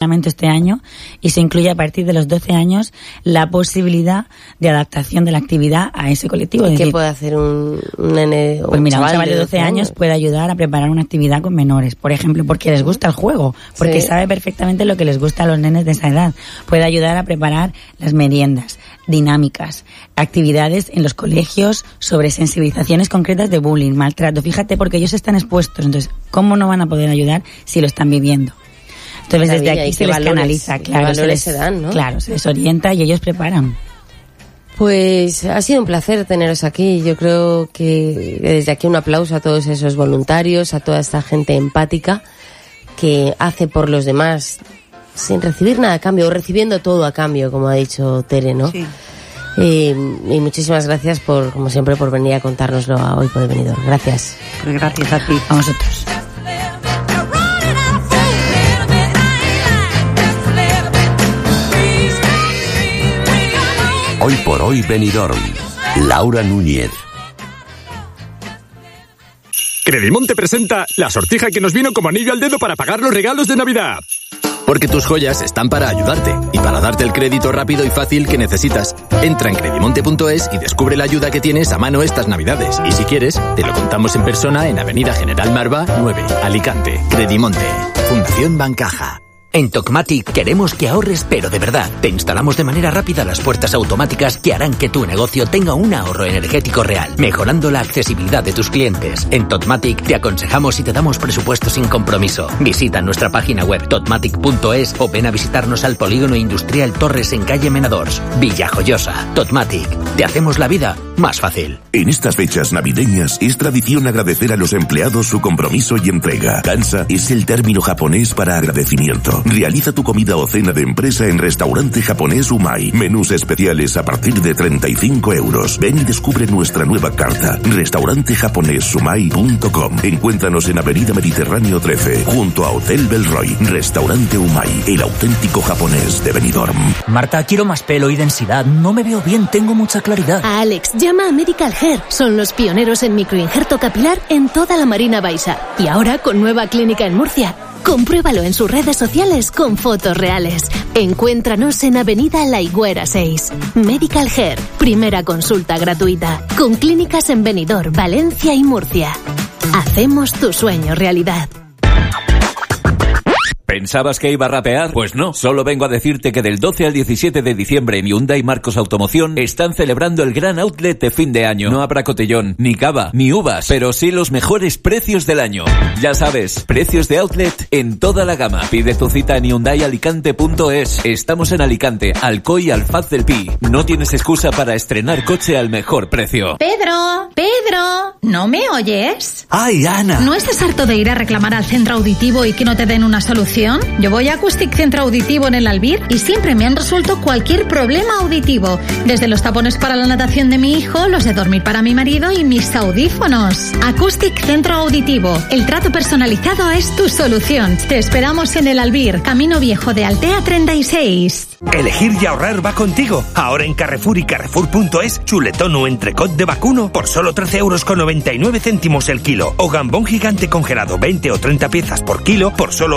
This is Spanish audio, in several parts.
reglamento este año y se incluye a partir de los 12 años la posibilidad de adaptación de la actividad a ese colectivo. ¿Qué puede hacer un nene? Pues mira, un chaval de 12 años puede ayudar a preparar una actividad con menores, por ejemplo, porque les gusta el juego, porque sabe perfectamente lo que les gusta a los nenes de esa edad. Puede ayudar a preparar las meriendas, dinámicas, actividades en los colegios sobre sensibilizaciones concretas de bullying, maltrato. Fíjate, porque ellos están expuestos, entonces, ¿cómo no van a poder ayudar si lo están viviendo? Entonces, desde aquí se les canaliza, claro, se les orienta y ellos preparan. Pues ha sido un placer teneros aquí. Yo creo que desde aquí un aplauso a todos esos voluntarios, a toda esta gente empática que hace por los demás sin recibir nada a cambio, o recibiendo todo a cambio, como ha dicho Tere, ¿no? Sí. Y muchísimas gracias como siempre, por venir a contárnoslo a Hoy por el Benidorm. Gracias. Gracias a ti, a vosotros. Hoy por Hoy Benidorm. Laura Núñez. Credimonte presenta la sortija que nos vino como anillo al dedo para pagar los regalos de Navidad. Porque tus joyas están para ayudarte y para darte el crédito rápido y fácil que necesitas. Entra en credimonte.es y descubre la ayuda que tienes a mano estas Navidades. Y si quieres, te lo contamos en persona en Avenida General Marva 9, Alicante. Credimonte. Fundación Bancaja. En Tecmatic queremos que ahorres, pero de verdad. Te instalamos de manera rápida las puertas automáticas que harán que tu negocio tenga un ahorro energético real, mejorando la accesibilidad de tus clientes. En Tecmatic te aconsejamos y te damos presupuesto sin compromiso. Visita nuestra página web tecmatic.es o ven a visitarnos al Polígono Industrial Torres en calle Menadors, Villajoyosa. Tecmatic, te hacemos la vida más fácil. En estas fechas navideñas es tradición agradecer a los empleados su compromiso y entrega. Kansa es el término japonés para agradecimiento. Realiza tu comida o cena de empresa en Restaurante Japonés Umai. Menús especiales a partir de 35 euros. Ven y descubre nuestra nueva carta. Restaurantejaponesumai.com. Encuéntranos en Avenida Mediterráneo 13, junto a Hotel Belroy. Restaurante Umai, el auténtico japonés de Benidorm. Marta, quiero más pelo y densidad. No me veo bien, tengo mucha claridad. A Alex, llama a Medical Hair. Son los pioneros en microinjerto capilar en toda la Marina Baixa. Y ahora con nueva clínica en Murcia. Compruébalo en sus redes sociales con fotos reales. Encuéntranos en Avenida La Higuera 6. Medical Hair, primera consulta gratuita. Con clínicas en Benidorm, Valencia y Murcia. Hacemos tu sueño realidad. ¿Pensabas que iba a rapear? Pues no, solo vengo a decirte que del 12 al 17 de diciembre en Hyundai Marcos Automoción están celebrando el gran outlet de fin de año. No habrá cotillón, ni cava, ni uvas, pero sí los mejores precios del año. Ya sabes, precios de outlet en toda la gama. Pide tu cita en hyundaialicante.es. Estamos en Alicante, Alcoy y Alfaz del Pi. No tienes excusa para estrenar coche al mejor precio. Pedro, ¿no me oyes? ¡Ay, Ana! ¿No estás harto de ir a reclamar al centro auditivo y que no te den una solución? Yo voy a Acoustic Centro Auditivo en el Albir y siempre me han resuelto cualquier problema auditivo. Desde los tapones para la natación de mi hijo, los de dormir para mi marido y mis audífonos. Acoustic Centro Auditivo. El trato personalizado es tu solución. Te esperamos en el Albir, Camino Viejo de Altea 36. Elegir y ahorrar va contigo. Ahora en Carrefour y Carrefour.es, chuletón o entrecot de vacuno por solo 13,99 € el kilo. O gambón gigante congelado 20 o 30 piezas por kilo por solo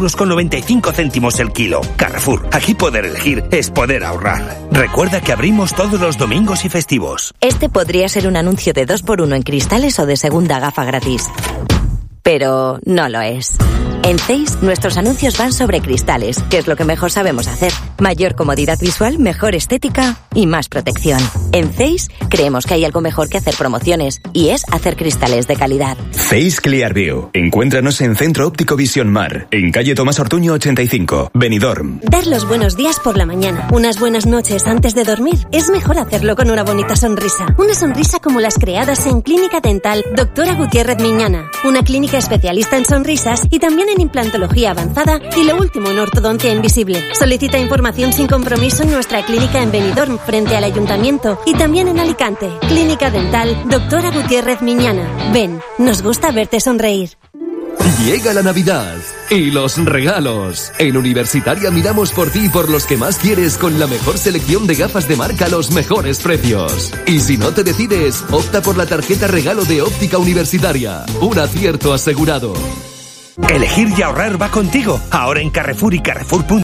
8,95 € el kilo. Carrefour, aquí poder elegir es poder ahorrar. Recuerda que abrimos todos los domingos y festivos. Este podría ser un anuncio de 2x1 en cristales o de segunda gafa gratis. Pero no lo es. En Zeiss, nuestros anuncios van sobre cristales, que es lo que mejor sabemos hacer. Mayor comodidad visual, mejor estética y más protección. En Zeiss, creemos que hay algo mejor que hacer promociones, y es hacer cristales de calidad. Zeiss Clearview. Encuéntranos en Centro Óptico Visión Mar, en calle Tomás Ortuño 85, Benidorm. Dar los buenos días por la mañana, unas buenas noches antes de dormir, es mejor hacerlo con una bonita sonrisa. Una sonrisa como las creadas en Clínica Dental Doctora Gutiérrez Miñana, una clínica especialista en sonrisas y también en implantología avanzada y lo último en ortodoncia invisible. Solicita información sin compromiso en nuestra clínica en Benidorm, frente al ayuntamiento, y también en Alicante. Clínica Dental Doctora Gutiérrez Miñana. Ven, nos gusta verte sonreír. Llega la Navidad y los regalos. En Universitaria miramos por ti y por los que más quieres, con la mejor selección de gafas de marca a los mejores precios. Y si no te decides, opta por la tarjeta regalo de Óptica Universitaria. Un acierto asegurado. Elegir y ahorrar va contigo. Ahora en Carrefour y Carrefour.